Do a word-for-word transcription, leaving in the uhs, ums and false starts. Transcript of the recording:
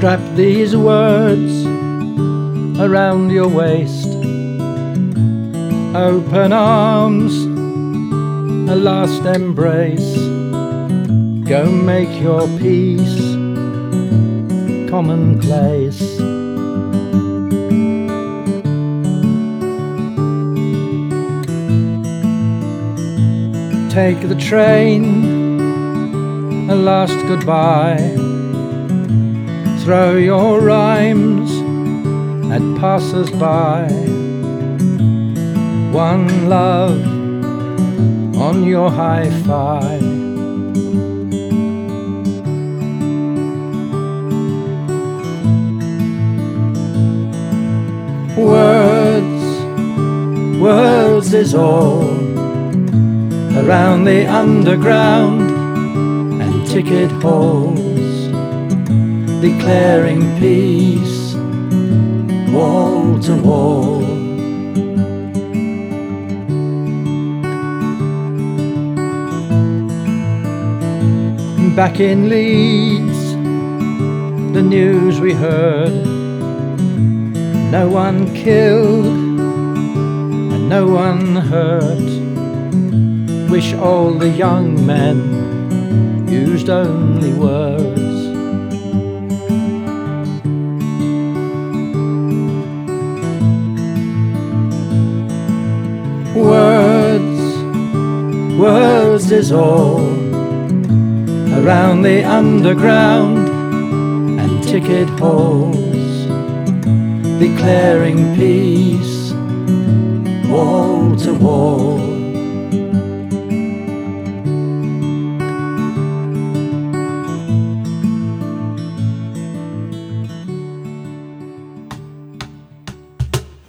Strap these words around your waist. Open arms, a last embrace. Go make your peace commonplace. Take the train, a last goodbye. Throw your rhymes at passers-by. One love on your hi-fi. Words, words is all around the underground and ticket halls, declaring peace wall to wall. Back in Leeds, the news we heard, no one killed and no one hurt. Wish all the young men used only words. Words, words is all around the underground and ticket halls, declaring peace wall to wall.